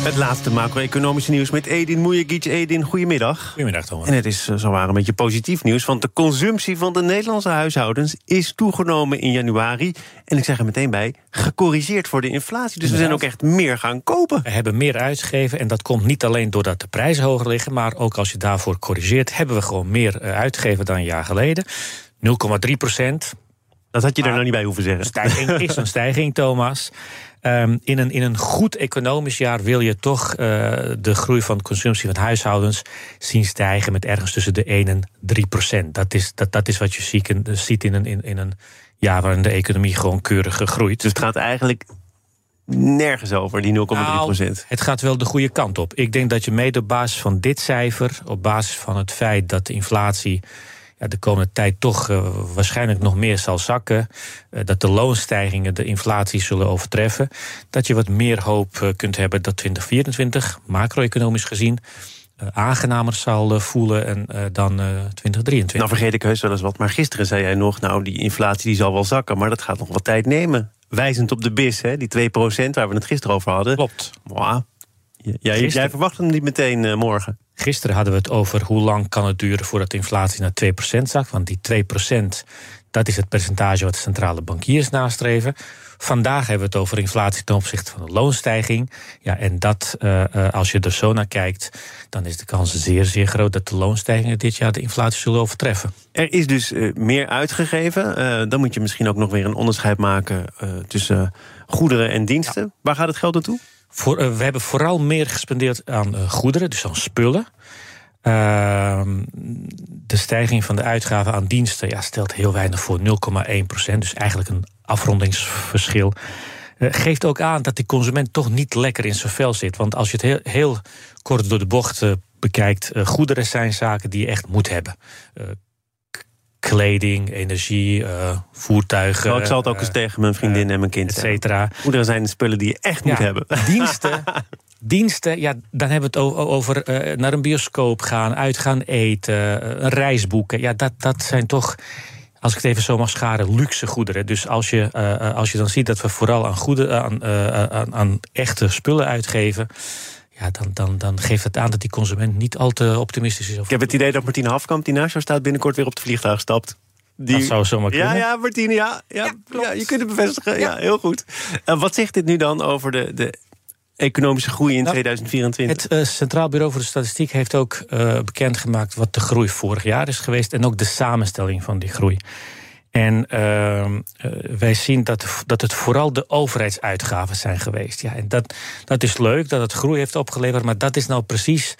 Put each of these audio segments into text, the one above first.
Het laatste macro-economische nieuws met Edin Mujagic. Edin, goedemiddag. Goedemiddag, Thomas. En het is zowaar een beetje positief nieuws, want de consumptie van de Nederlandse huishoudens is toegenomen in januari. En ik zeg er meteen bij, gecorrigeerd voor de inflatie. Dus we zijn ook echt meer gaan kopen. We hebben meer uitgegeven en dat komt niet alleen doordat de prijzen hoger liggen, maar ook als je daarvoor corrigeert, hebben we gewoon meer uitgegeven dan een jaar geleden. 0,3%. Dat had je er nou niet bij hoeven zeggen. Stijging is een stijging, Thomas. In een goed economisch jaar wil je toch de groei van de consumptie van huishoudens zien stijgen met ergens tussen de 1 en 3%. Dat is wat je ziet in een jaar waarin de economie gewoon keurig groeit. Dus het gaat eigenlijk nergens over, die 0,3%. Het gaat wel de goede kant op. Ik denk dat je mede op basis van dit cijfer, op basis van het feit dat de inflatie de komende tijd toch waarschijnlijk nog meer zal zakken, dat de loonstijgingen de inflatie zullen overtreffen, dat je wat meer hoop kunt hebben dat 2024, macro-economisch gezien, aangenamer zal voelen dan 2023. Nou vergeet ik heus wel eens wat, maar gisteren zei jij nog, nou die inflatie die zal wel zakken, maar dat gaat nog wat tijd nemen. Wijzend op de BIS, hè, die 2% waar we het gisteren over hadden. Klopt. Wow. Jij verwacht hem niet meteen morgen. Gisteren hadden we het over hoe lang kan het duren voordat de inflatie naar 2% zakt. Want die 2%, dat is het percentage wat de centrale bankiers nastreven. Vandaag hebben we het over inflatie ten opzichte van de loonstijging. Ja, en dat, als je er zo naar kijkt, dan is de kans zeer, zeer groot dat de loonstijgingen dit jaar de inflatie zullen overtreffen. Er is dus meer uitgegeven. Dan moet je misschien ook nog weer een onderscheid maken tussen goederen en diensten. Ja. Waar gaat het geld naartoe? We hebben vooral meer gespendeerd aan goederen, dus aan spullen. De stijging van de uitgaven aan diensten stelt heel weinig voor, 0,1%. Dus eigenlijk een afrondingsverschil. Geeft ook aan dat de consument toch niet lekker in zijn vel zit. Want als je het heel kort door de bocht bekijkt, goederen zijn zaken die je echt moet hebben. Kleding, energie, voertuigen. Ik zal het ook eens tegen mijn vriendin en mijn kind et cetera. Goederen zijn de spullen die je echt moet hebben. Diensten, dan hebben we het over naar een bioscoop gaan, uitgaan eten, een reis boeken. Ja, dat zijn toch, als ik het even zo mag scharen, luxe goederen. Dus als je dan ziet dat we vooral aan echte spullen uitgeven, ja, dan geeft het aan dat die consument niet al te optimistisch is. Ik heb het idee dat Martine Hafkamp, die naast jou staat, binnenkort weer op het vliegtuig stapt. Dat zou zomaar kunnen. Ja, Martine, ja, je kunt het bevestigen. Ja, heel goed. Wat zegt dit nu dan over de economische groei in 2024? Het Centraal Bureau voor de Statistiek heeft ook bekendgemaakt wat de groei vorig jaar is geweest en ook de samenstelling van die groei. En wij zien dat het vooral de overheidsuitgaven zijn geweest. Ja, en dat is leuk, dat het groei heeft opgeleverd, maar dat is nou precies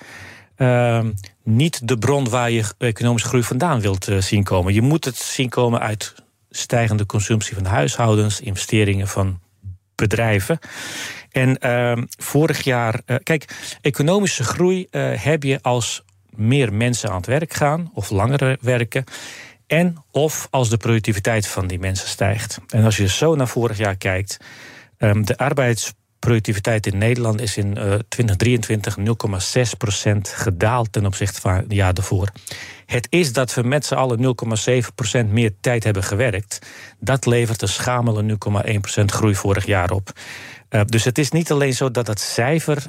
niet de bron waar je economische groei vandaan wilt zien komen. Je moet het zien komen uit stijgende consumptie van huishoudens, investeringen van bedrijven. En vorig jaar, kijk, economische groei heb je als meer mensen aan het werk gaan of langer werken, en of als de productiviteit van die mensen stijgt. En als je zo naar vorig jaar kijkt, de arbeidsproductiviteit in Nederland is in 2023 0,6% gedaald ten opzichte van het jaar daarvoor. Het is dat we met z'n allen 0,7% meer tijd hebben gewerkt. Dat levert een schamele 0,1% groei vorig jaar op. Dus het is niet alleen zo dat het cijfer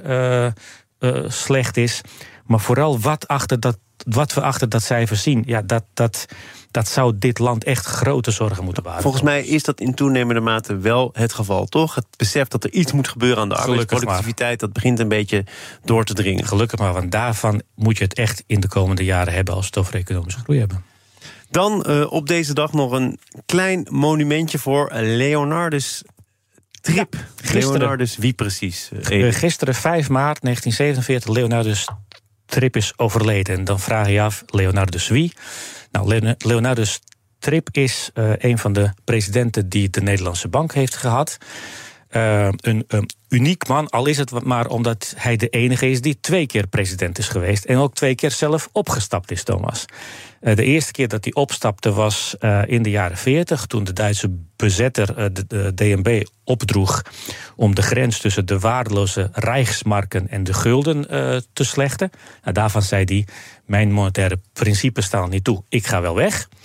slecht is, maar vooral wat we achter dat cijfer zien, ja, dat zou dit land echt grote zorgen moeten baren. Volgens mij is dat in toenemende mate wel het geval, toch? Het besef dat er iets moet gebeuren aan de arbeidsproductiviteit, dat begint een beetje door te dringen. Gelukkig maar, want daarvan moet je het echt in de komende jaren hebben als we het over economische groei hebben. Dan op deze dag nog een klein monumentje voor Leonardus Trip. Leonardus, wie precies? Gisteren, 5 maart 1947, Leonardus Trip is overleden. En dan vraag je af, Leonardus wie? Nou, Leonardus Trip is een van de presidenten die de Nederlandse Bank heeft gehad. Een uniek man, al is het maar omdat hij de enige is die 2 keer president is geweest en ook 2 keer zelf opgestapt is, Thomas. De eerste keer dat hij opstapte was in de jaren 40, toen de Duitse bezetter de DNB opdroeg om de grens tussen de waardeloze Rijksmarken en de gulden te slechten. Nou, daarvan zei hij, mijn monetaire principes staan niet toe, ik ga wel weg.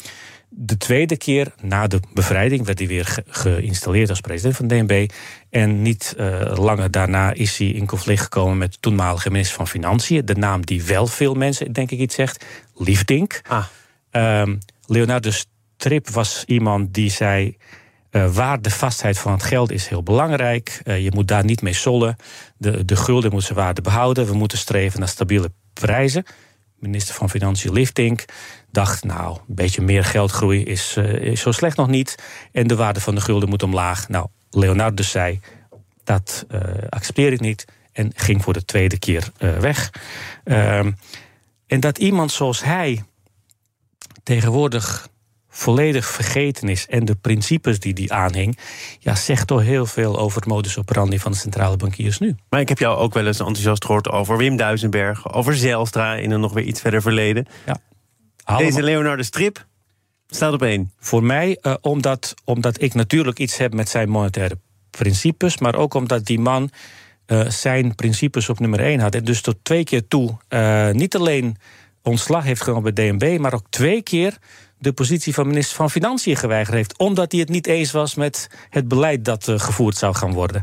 De tweede keer, na de bevrijding, werd hij weer geïnstalleerd als president van DNB. En niet langer daarna is hij in conflict gekomen met de toenmalige minister van Financiën. De naam die wel veel mensen, denk ik, iets zegt. Liefdink. Leonardo Strip was iemand die zei, waardevastheid van het geld is heel belangrijk. Je moet daar niet mee sollen. De gulden moet zijn waarde behouden. We moeten streven naar stabiele prijzen. Minister van Financiën Liefdink dacht, nou, een beetje meer geldgroei is zo slecht nog niet. En de waarde van de gulden moet omlaag. Nou, Leonardo zei, dat accepteer ik niet. En ging voor de tweede keer weg. En dat iemand zoals hij tegenwoordig volledig vergeten is en de principes die hij aanhing, zegt toch heel veel over het modus operandi van de centrale bankiers nu. Maar ik heb jou ook wel eens enthousiast gehoord over Wim Duisenberg, over Zijlstra in een nog weer iets verder verleden. Ja. Deze Leonardo Strip staat op 1. Voor mij, omdat ik natuurlijk iets heb met zijn monetaire principes, maar ook omdat die man zijn principes op nummer 1 had. En dus tot 2 keer toe niet alleen ontslag heeft genomen bij DNB, maar ook 2 keer de positie van minister van Financiën geweigerd heeft, omdat hij het niet eens was met het beleid dat gevoerd zou gaan worden.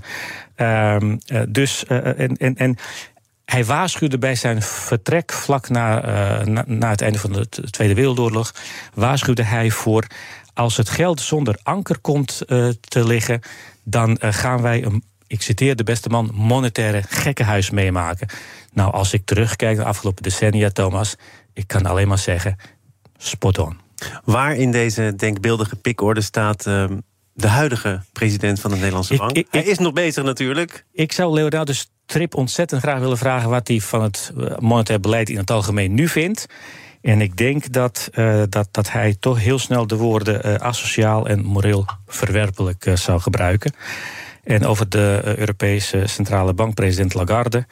En hij waarschuwde bij zijn vertrek vlak na het einde van de Tweede Wereldoorlog, waarschuwde hij voor, als het geld zonder anker komt te liggen, dan gaan wij ik citeer de beste man, monetaire gekkenhuis meemaken. Nou, als ik terugkijk naar de afgelopen decennia, Thomas, ik kan alleen maar zeggen, spot on. Waar in deze denkbeeldige pikorde staat de huidige president van de Nederlandse Bank? Hij is nog bezig natuurlijk. Ik zou Leonardo Strip ontzettend graag willen vragen wat hij van het monetair beleid in het algemeen nu vindt. En ik denk dat hij toch heel snel de woorden asociaal en moreel verwerpelijk zou gebruiken. En over de Europese Centrale Bankpresident Lagarde.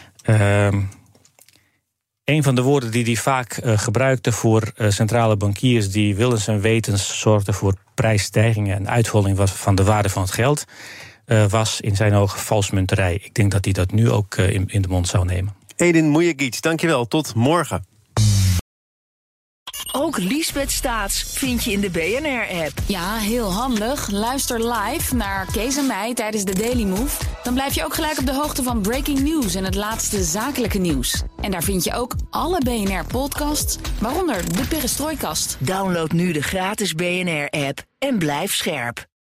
Een van de woorden die hij vaak gebruikte voor centrale bankiers die willens en wetens zorgden voor prijsstijgingen en uitholling van de waarde van het geld, was in zijn ogen valsmunterij. Ik denk dat hij dat nu ook in de mond zou nemen. Edin Mujagic, dankjewel. Tot morgen. Ook Liesbeth Staats vind je in de BNR-app. Ja, heel handig. Luister live naar Kees en mij tijdens de Daily Move. Dan blijf je ook gelijk op de hoogte van breaking news en het laatste zakelijke nieuws. En daar vind je ook alle BNR-podcasts, waaronder de Perestrooikast. Download nu de gratis BNR-app en blijf scherp.